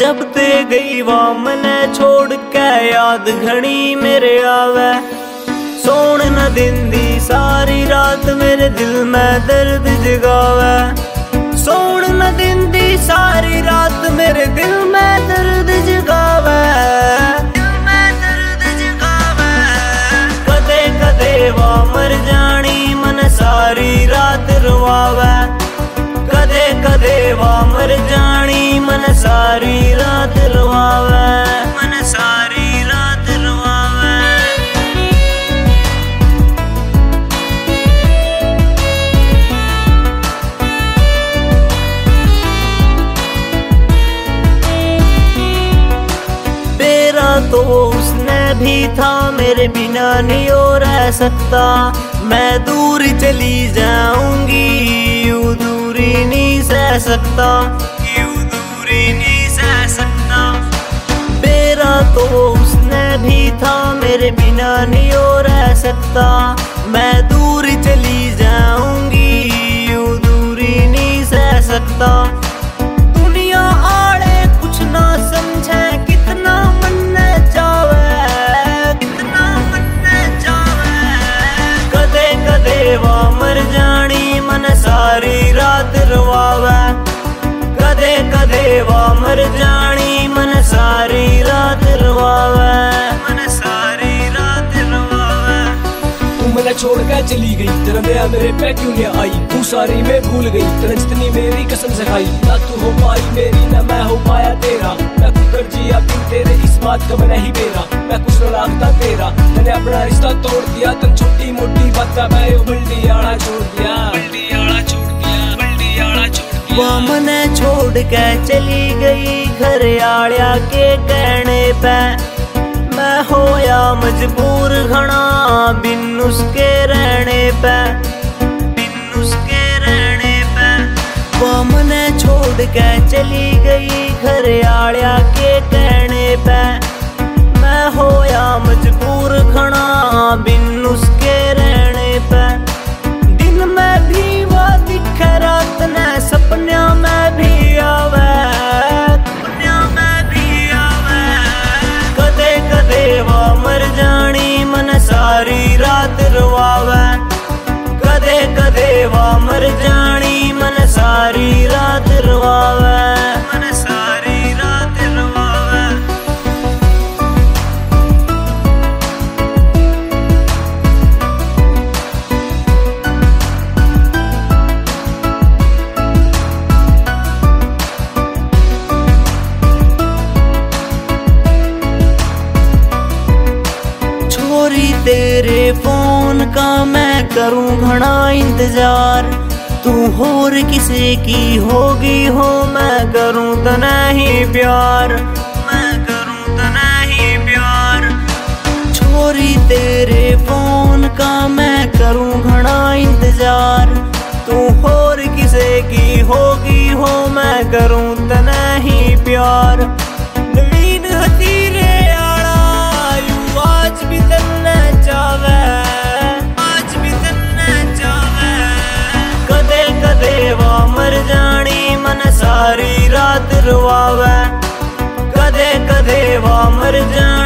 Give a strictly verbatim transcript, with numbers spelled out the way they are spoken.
जब ते गई वा मने छोड़ के याद घनी मेरे आवे। सोण न दिंदी सारी रात मेरे दिल में दर्द जगावे। सोण न दिंदी सारी रात मेरे दिल में दर्द जगावे। दिल में दर्द जगावे। कदे कदे वा मर जानी मन सारी रात रुआवे। कदे कदे वा मर जानी मन सारी रात रुआवे। मन सारी रात रुआवे। तेरा तो उसने भी था मेरे बिना नहीं और रह सकता। मैं दूर चली जाऊंगी यूं दूरी नहीं सह सकता। यूं दूरी नहीं सह सकता। तेरा तो उसने भी था मेरे बिना नहीं और रह सकता। मैं दूर चली जाऊंगी यूं दूरी नहीं सह सकता। दुनिया आड़े कुछ ना समझे कितना मन चावे। कितना मन चावे। कदे कदे वा मर जानी मन सारी रात रुआवे। कदे कदे वा मर जानी मन सारी रात रुआवे। मन सारी रात रुआवे। तू मैंने छोड़ के चली गई तेरा दया मेरे पे क्यों नहीं आई। तू सारी मैं भूल गई तेरे जितनी मेरी कसम से खाई। ना तू हो पाई मेरी ना मैं हो पाया तेरा। मैं कुछ कर जिया बिन तेरे इस बात का मैं नहीं बेरा। मैं कुछ न लागता तेरा मैंने अपना रिश्ता तोड़ दिया। तन छोटी मोटी बात का मैं बल्टी आड़ा छोड़ दिया। बल्टी आड़ा छोड़ दिया। बल्टी आड़ा छोड़ दिया। वो मने छोड़ के चली गई घर आड़िया के कहने पे। मैं होया मजबूर घना बिन उसके रहने पे। बिन उसके रहने पे। वो मने छोड़ के चली गई घर आड़िया के कहने पे। मैं होया मजबूर घना बिन उसके रहने पे। दिन में भी वो दिखे रात ने सपना में भी आवे। सपना में भी आवे। कदे कदे वो मर जानी मन सारी रात रुआवे। कदे कदे वो मर जानी मन सारी रात रुआवे। मन सारी रात रुआवे। छोरी तेरे फोन का मैं करूं घना इंतजार। तू होर किसी की होगी हो मैं करूं तो नहीं प्यार। मैं करूं तो नहीं प्यार। छोरी तेरे फोन का मैं करूं घना इंतजार। तू होर किसी की होगी हो मैं करूं तो नहीं प्यार। नवीन हतीरे आड़ा यूं आज भी तन्ने चावे। आज भी तन्ने चावे। कदे कदे वा मर जानी मन सारी रात रुआवे। कदे कदे वा मर जानी